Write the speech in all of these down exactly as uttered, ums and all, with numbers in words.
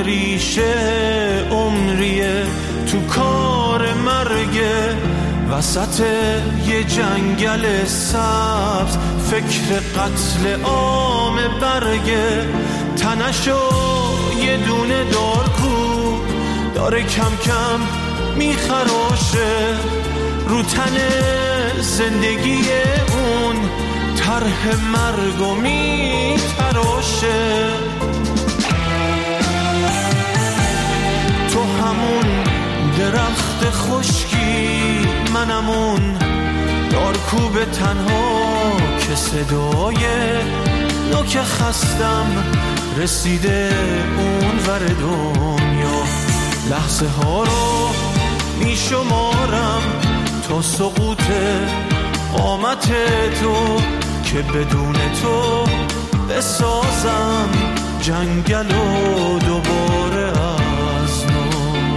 ریشه عمریه تو کار مرگه، وسط یه جنگل سبز فکر قتل عام برگه. تنشو یه دونه دارکو داره کم کم میخراشه، رو تن زندگی اون طرح مرگو میتراشه. تو همون درخت خشکی، منمون دارکوب تنها که صدای نوک خستم رسیده اون ور دنیا. لحظه ها رو می شمارم تا سقوط قامت تو، که بدون تو بسازم جنگل و دوباره از نو.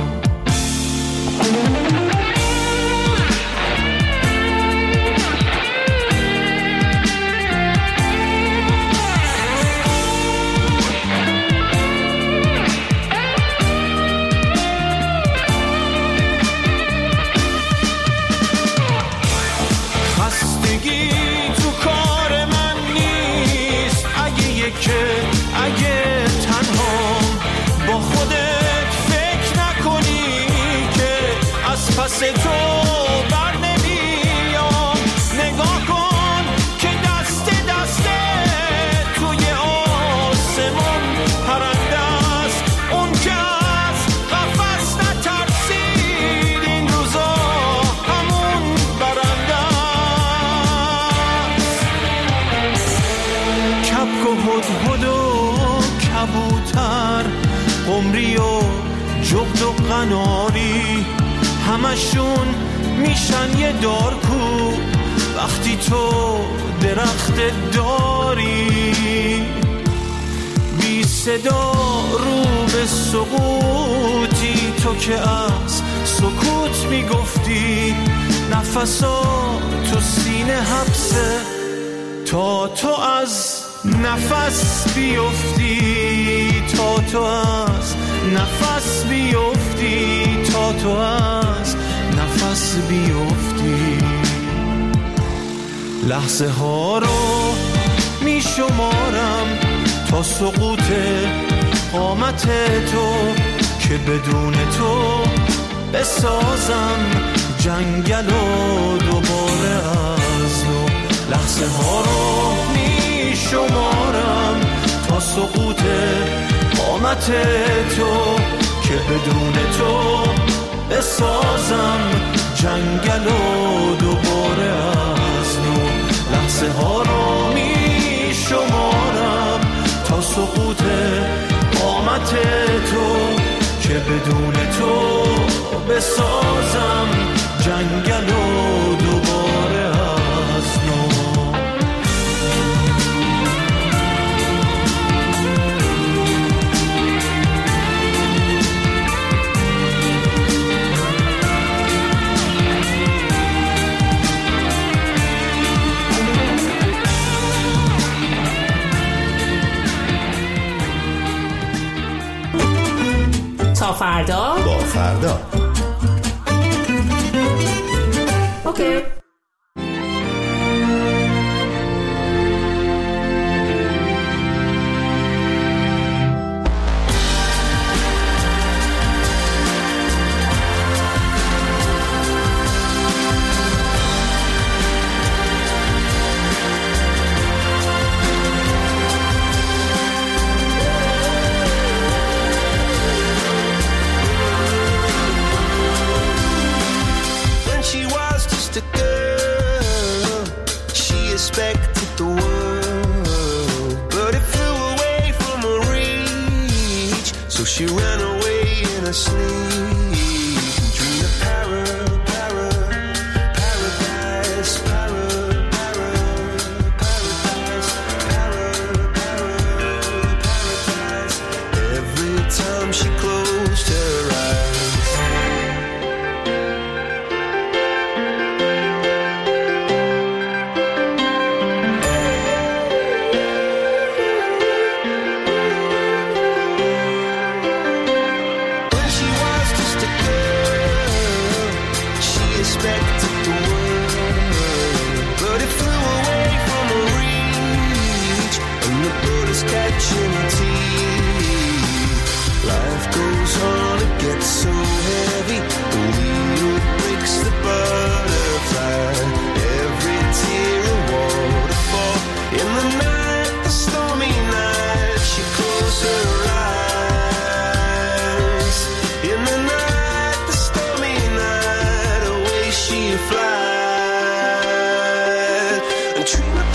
که اگه تنها با خودت فکر نکنی که از پس تو بر نمیام، نگاه کن که دست دست توی آسمان پرنده است، اون که از قفس نترسید این روزا همون برنده است. کبک و هدهد و کبوتر، قمری و جغد و قناری، همشون میشن یه دارکو وقتی تو درخت داری. بی صدا رو به سقوطی، تو که از سکوت میگفتی نفسا تو سینه حبسه تا تو از نفس بیفتی، تا تو از نفس بیفتی، تا تو از نفس بیفتی. لحظه ها رو می شمارم تا سقوط قامت تو، که بدون تو بسازم جنگل و دوباره از نو. لحظه ها رو می شمارم تا سقوط قامت تو، که بدون تو بسازم جنگل و دوباره از نو. لحظه ها رو می شمارم تا سقوط قامت تو، که بدون تو بسازم جنگل و دوباره از نو. تا فردا با فردا. اوکی. She ran away in her sleep, dreamed of para, para, paradise, para, para, paradise, para, para, paradise. Every time she closed her eyes. expected the world, but it flew away from her reach, and the bullets catching her teeth. Life goes on, it gets so heavy, the wheel breaks the butterfly. Every tear a waterfall in the night, the stormy night. She closed her eyes in the night, the stormy night. Away she flies and dream of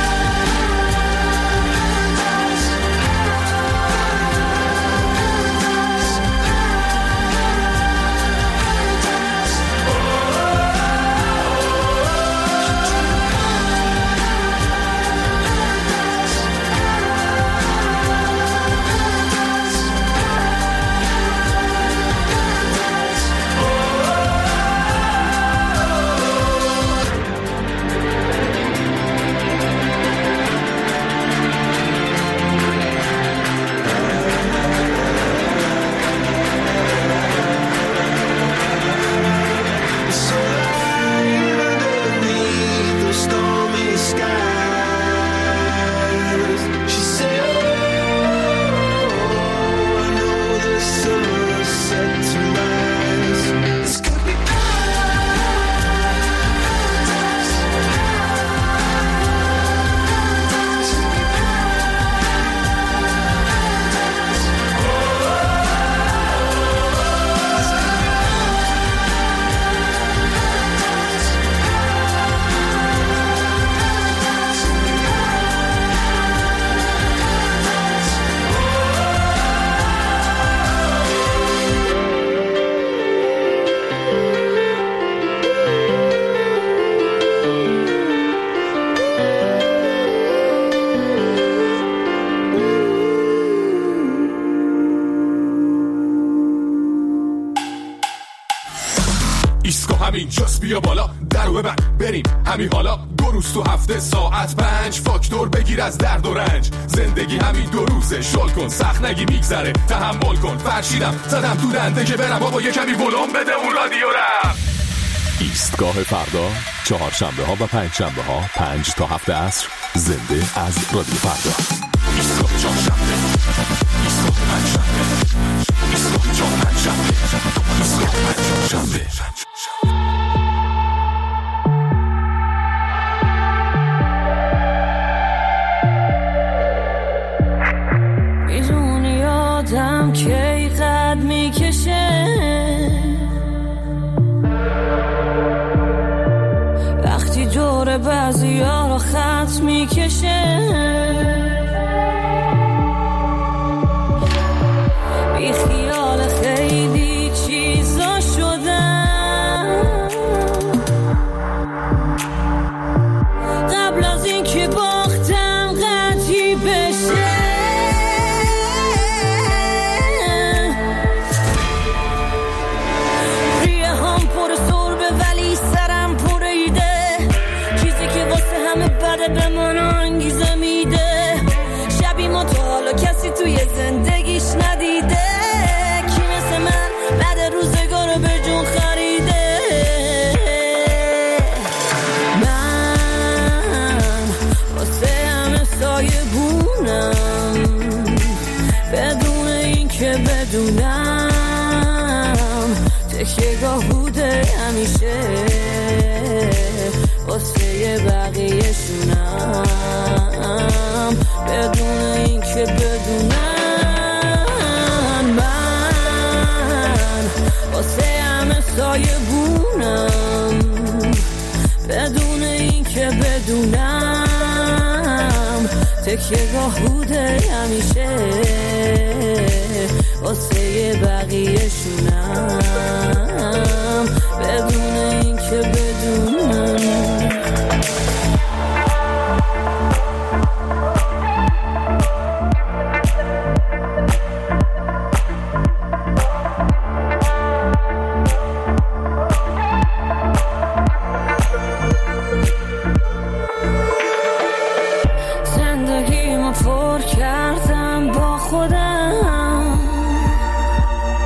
اینجاست، بیا بالا درو ببند بریم همین حالا. دو روز تو هفته ساعت پنج، فاکتور بگیر از درد و رنج. زندگی همین دو روزه، شل کن سخت نگی میگذره، تحمل کن. فرشیدم زدم تو دنده که برم بابا یه کمی ولوم بده اون رادیو رم. ایستگاه فردا چهارشنبه ها و پنج شنبه ها پنج تا هفت عصر زنده از رادیو فردا. ایستگاه چهارشنبه، ایستگاه پنج شنبه، ایستگاه چهار پنج شنبه، ایستگاه پنج شنبه. میدونی آدم کی قد میکشه وقتی دور بعضی ها رو خط میکشه. بی خیال خیلی چیزا شدم قبل از این که باختم قطعی بشه. ریه هم پر سربه ولی سرم پر ایده، چیزی که واسه همه بده به من انگیزه میده. شبی ما تا حالا کسی توی زندگیش ندیده کی مثل من بعد روزگار رو به جون خریده. من واسه همه سایه بونم بدون این که بدونم تکیه گاه بوده همیشه واسه بقیه شونم بدون این که بدونم. من واسه همه سایه بونم بدون این که بدونم تکیه گاه بوده همیشه واسه بقیه شونم بدون این که بدونم. پر کردم با خودم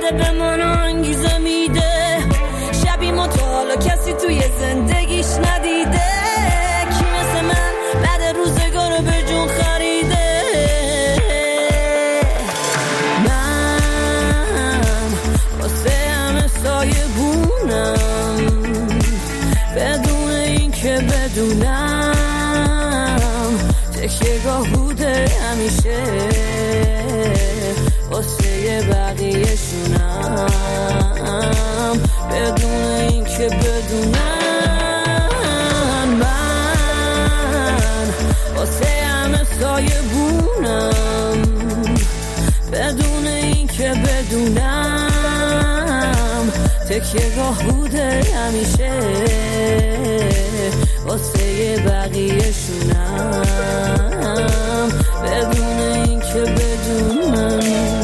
بده به من انگیزه میده. شبی ما تو حالا کسی توی زندگیش ندیده. کی مثل من بعد روزگار رو به جون خریده. من واسه همه سایه بونم بدون این که بدونم تکیه‌گاه بوده همیشه واسه بقیه شونم بدون این که بدونم. من واسه همه سایه بونم بدون این که بدونم تکیه‌گاه بوده همیشه واسه بقیه شونم بدون این که بدونم.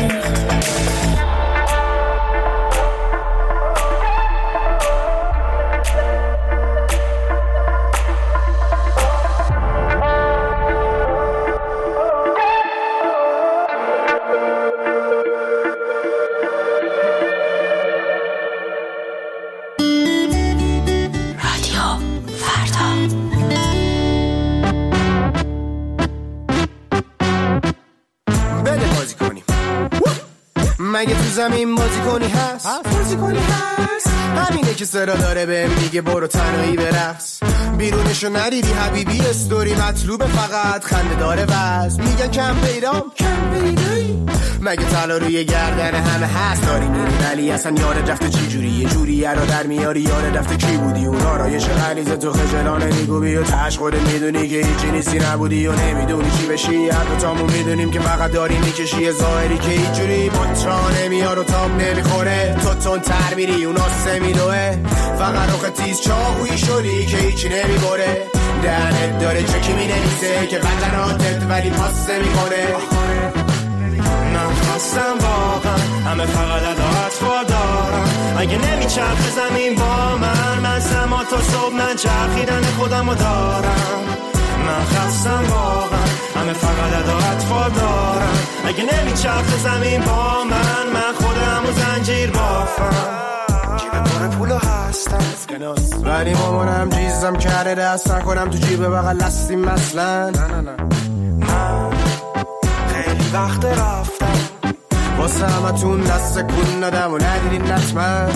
مگه تو زمین بازی کنی هست؟ بازی کنی هست؟ همینه که صدا داره بهم میگه برو تنهایی برقص. بیرونشو ندیدی حبیبی استوری مطلوب فقط خنده داره بس. میگن کم پیدام کم پیدایی. مگه طلا روی گردن همه هست داری میری ولی اصلا یاد رفته چی جوری یه جوری رو در میاری یاد رفته کی بودی اون آرایش غلیظ تو خجلانه میگو بیا تاش خودت میدونی که هیچی نیستی نبودی و نمیدونی چی بشی. هر دو تامون میدونیم که فقط داری میکشی ظاهری که هیچ جوری بطرا نمیار و تاب نمیخوره. تو تون تر میری اون آسه میدوه فقط روخ تیز چاقویی شدی که هیچی نمیبره. دهنت داره چکی مینویسه که قطراتت ولی پاس نمیکنه. من خواستم واقعا همه فقط عدالت دارم. اگه نمیچرخه زمین با من من سما تا صبح من چرخیدن خودمو دارم. من خواستم واقعا همه فقط عدالت دارم. اگه نمیچرخه زمین با من من خودمو زنجیر بافم. جیب پر پولو هستم ولی مامانم جیزم کرده دست نکنم تو جیب بغل هستیم مثلا. نه نه نه من خیلی وقت رفتم واسه همتون دست کن دادم و ندیدین نتمن.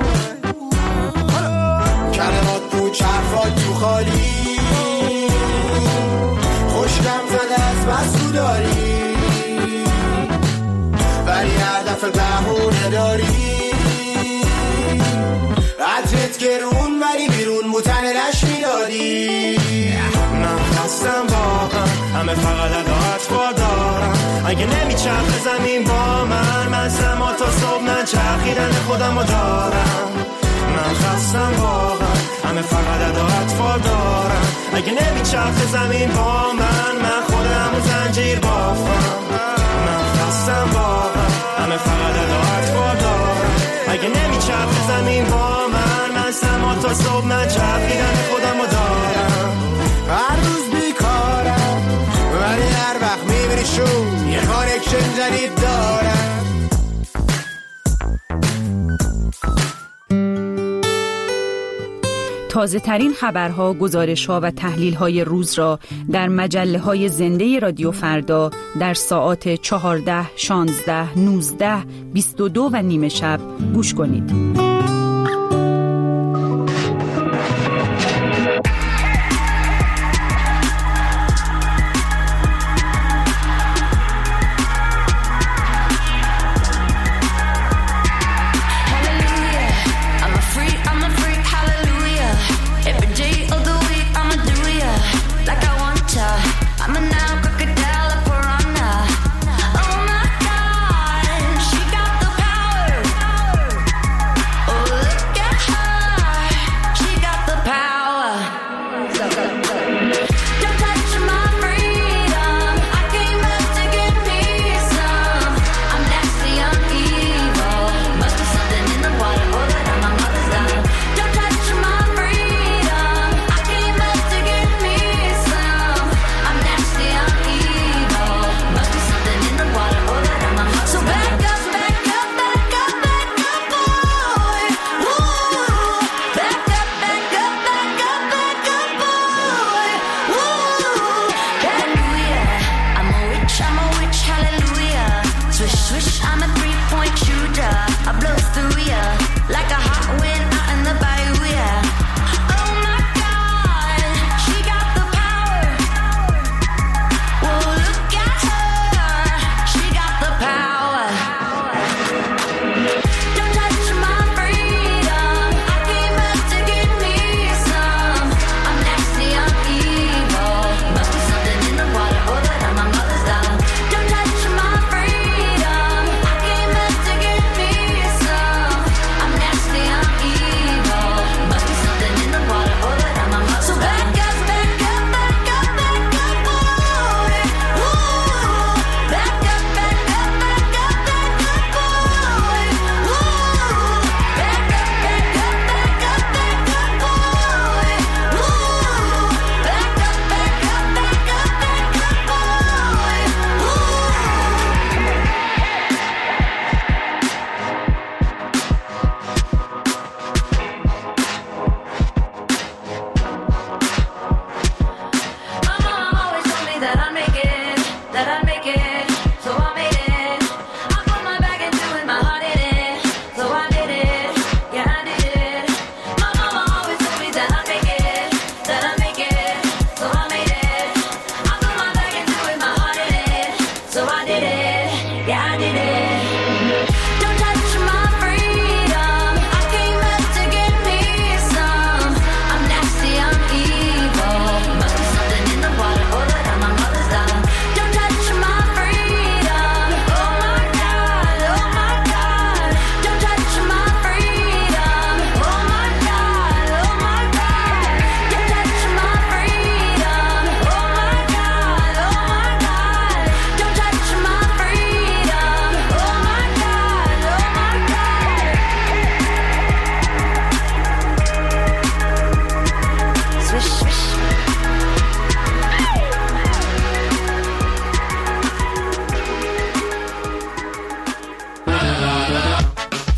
کلمات پوچ حرفات تو خالی خوشگم زده از بسو داری ولی هر دفعه بهونه داری. عطرت گرون ولی بیرون بوتن رش میدادی. من خواستم واقعا همه فقط عدالت دارم. اگه نمیچرخه زمین با من من سما تا صبح من چرخیدن خودمو دارم. من خواستم واقعا همه فقط عدالت دارم. اگه نمیچرخه زمین با من من خودمو زنجیر بافم. من خواستم واقعا همه فقط عدالت دارم. اگه نمیچرخه زمین با من من سما تا صبح من چرخیدن خودمو دارم. هر روز بیکارم ولی هر وقت میبینی شون یه کانکشن جدید دارم. تازه ترین خبرها، گزارش‌ها و تحلیل‌های روز را در مجله‌های زنده رادیو فردا در ساعات چهارده، شانزده، نوزده، بیست و دو و نیمه شب گوش کنید.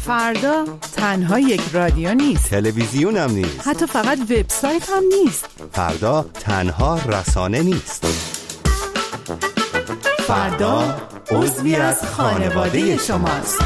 فردا تنها یک رادیو نیست، تلویزیون هم نیست، حتی فقط وبسایت هم نیست. فردا تنها رسانه نیست. فردا عضوی از خانواده شماست.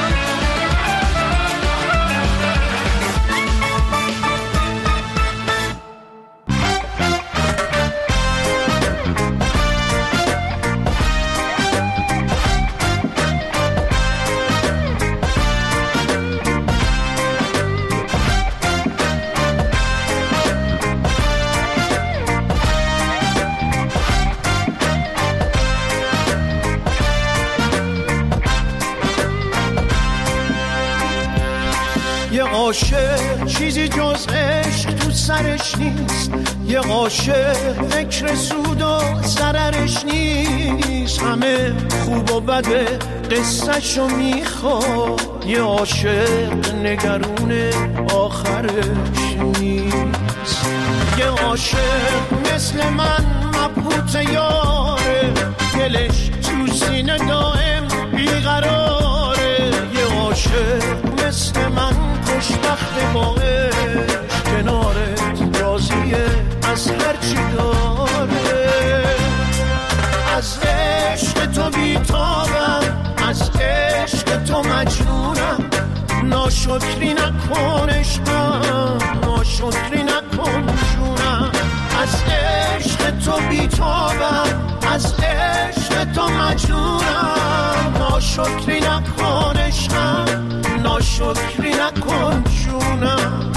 عاشق چیزی جز عشق تو سرش نیست، یه عاشق فکر سود و ضررش نیست، همه خوب و بده قصه‌شو میخواد، یه عاشق نگرون آخرش نیست. یه عاشق مثل من مبهوت یاره، دلش تو سینه دائم بیقراره، یه عاشق مثل من خوشبخت با عشق، کنارت راضیه از هرچی داره. از عشق تو بیتابم، از عشق تو مجنونم، ناشکری نکن عشقم، ناشکری نکن جونم. از عشق تو بیتابم، از عشق تو مجنونم، ناشکری نکن عشقم، ناشکری نکن جونم.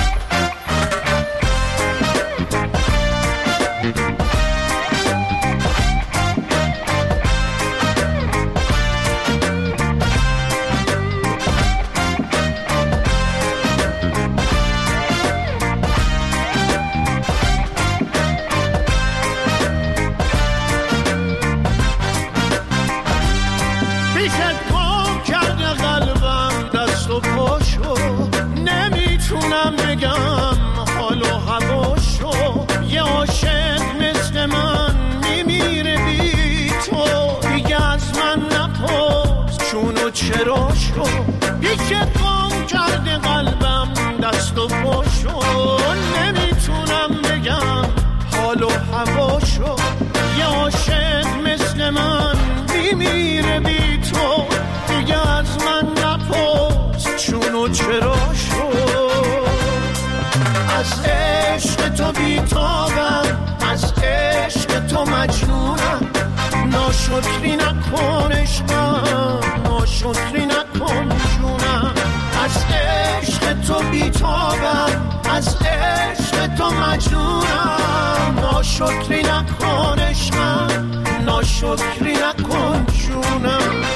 چرا شو یکی قام کرده قلبم دست و پاشو، نمیتونم بگم حال و هواشو، یه عاشق مثل من میمیره بی تو، دیگه از من نپرس چون و چرا شو. از عشق تو بیتابم، از عشق تو مجنونم، ناشکری نکن عشقم، ناشکری نکن جونم. از عشق تو بیتابم، از عشق تو مجنونم، ناشکری نکن عشقم، ناشکری نکن جونم.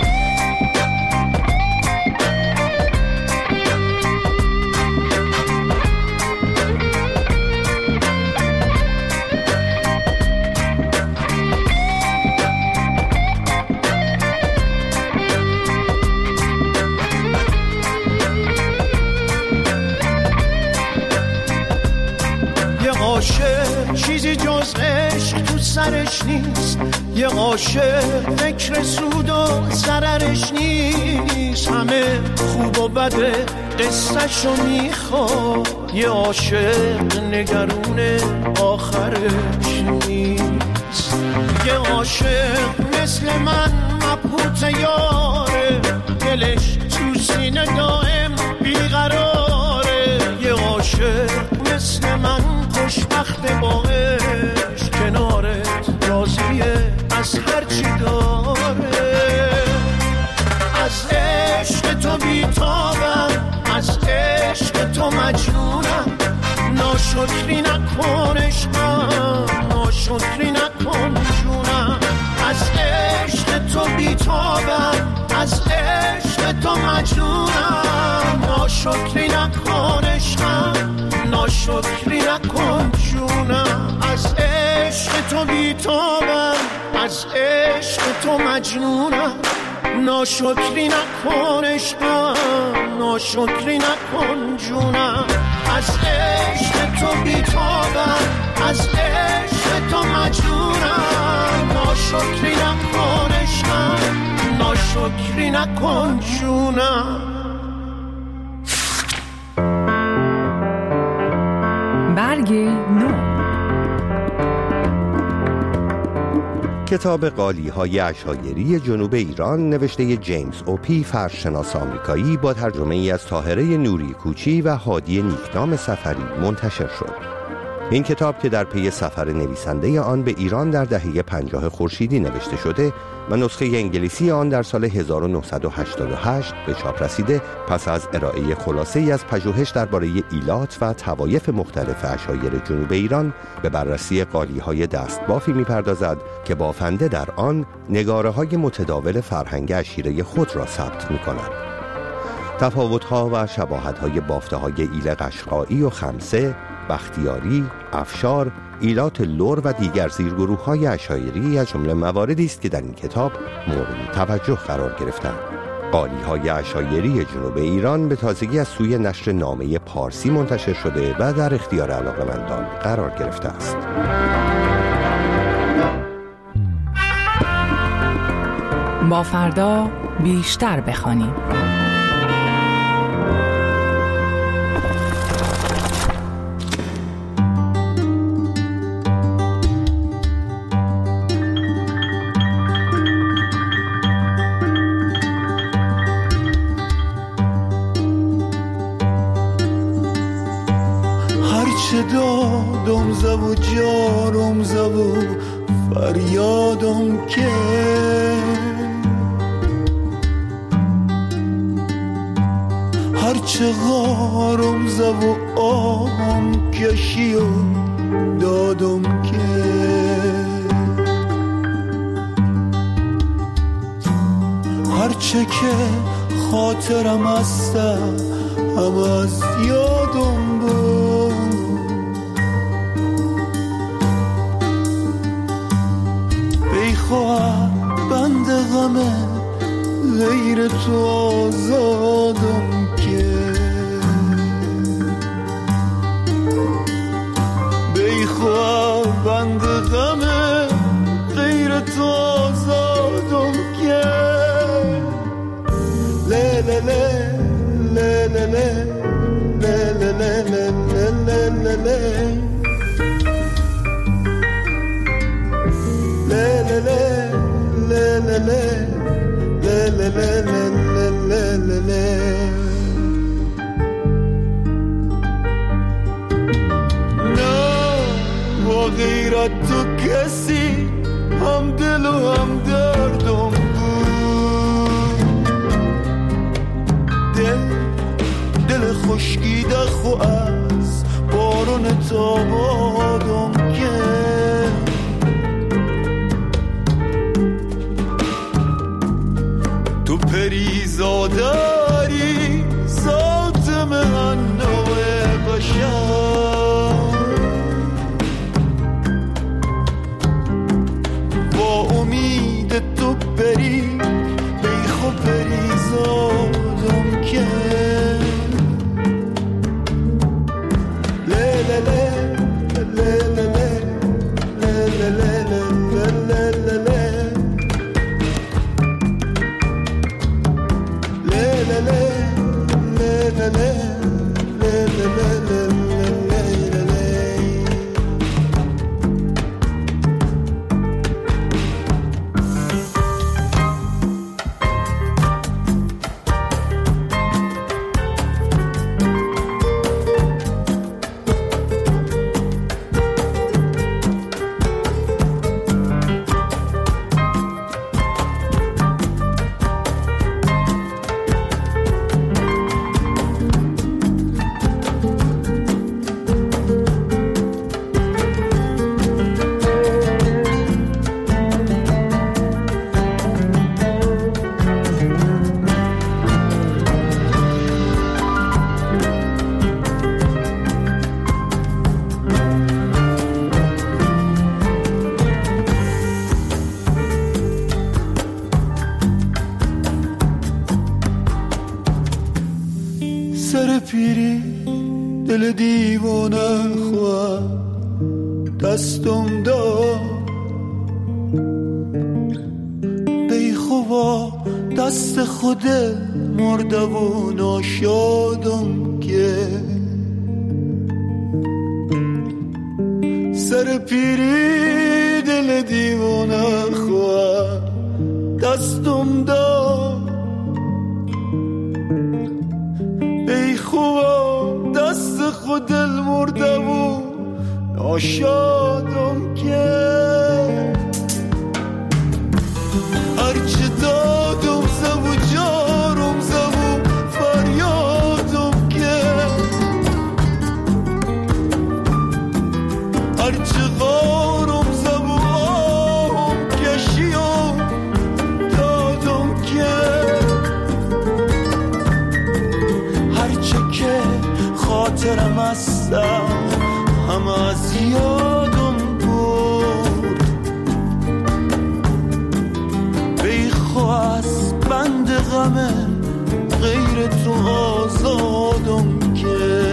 چیزی جز عشق تو سرش نیست، یه عاشق فکر سود و ضررش نیست، همه خوب و بده قصه‌شو میخواد، یه عاشق نگرون آخرش نیست. یه عاشق مثل من مبهوت یاره، دلش تو سینه دائم بیقراره، یه عاشق مثل من خوشبخت با عشق، کنارت راضیه از هرچی داره. از عشق تو بیتابم، از عشق تو مجنونم، ناشکری نکن عشقم، ناشکری نکن جونم. از عشق تو بیتابم، از عشق تو مجنونم، ناشکری نکن عشقم، ناشکری نکن جونم. از عشق تو بیتابم، از عشق تو مجنونم، ناشکری نکن عشقم، ناشکری نکن جونم. از عشق تو بیتابم، از عشق تو مجنونم، ناشکری نکن عشقم، ناشکری نکن جونم. کتاب قالی‌های عشایری جنوب ایران نوشته جیمز اوپی فرشناس آمریکایی با ترجمه ای از طاهره نوری کوچی و هادی نیکنام سفری منتشر شد. این کتاب که در پی سفر نویسنده آن به ایران در دهه پنجاه خورشیدی نوشته شده و نسخه انگلیسی آن در سال هزار و نهصد و هشتاد و هشت به چاپ رسیده، پس از ارائه خلاصه ای از پژوهش درباره ایلات و طوایف مختلف عشایر جنوب ایران به بررسی قالی‌های دستبافی می‌پردازد که بافنده در آن نگاره‌های متداول فرهنگ عشیره خود را ثبت می‌کند. تفاوت‌ها و شباهت‌های بافته‌های ایل قشقایی و خمسه، بختیاری، افشار، ایلات لور و دیگر زیرگروه‌های عشایری از جمله مواردی است که در این کتاب مورد توجه قرار گرفتند. قالی‌های عشایری جنوب ایران به تازگی از سوی نشر نامه پارسی منتشر شده و در اختیار علاقه‌مندان قرار گرفته است. با فردا بیشتر بخوانیم. دادم زب و جارم زب و فریادم که هرچه غارم زب و آهم کشی و دادم که هرچه که خاطرم هسته هم از یادم بود بند غمه غیر تو آزادم که بیخواه بند غمه غیر تو آزادم که لی لی لی لی لی لی لی لی لی لی غیرت تو کسی هم دل و هم دردم بود دل دل خشکیده خو از بارون تابادم که تو پریزاداری ذات من نوع بشر با امید تو بری بیخو پریزادم که لی لی لی لی لی لی لی لی لی سر پیری دل دیوانه خواه دستم داد بیخوا دست خود مرده و ناشادم که سر پیری دل دیوانه خواه دستم داد ای خوبا دست خود دل مرده و ناشادم که هرچه دادم زبو جارم زبو فریادم که هرچه غارم زبو آهم کشیم دادم که هرچه که خاطرم هستم همه از یادم بود بی خواست بند غمه غیر تو آزادم که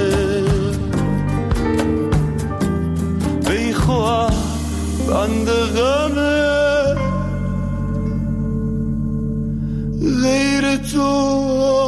بی خواست بند غمه غیر تو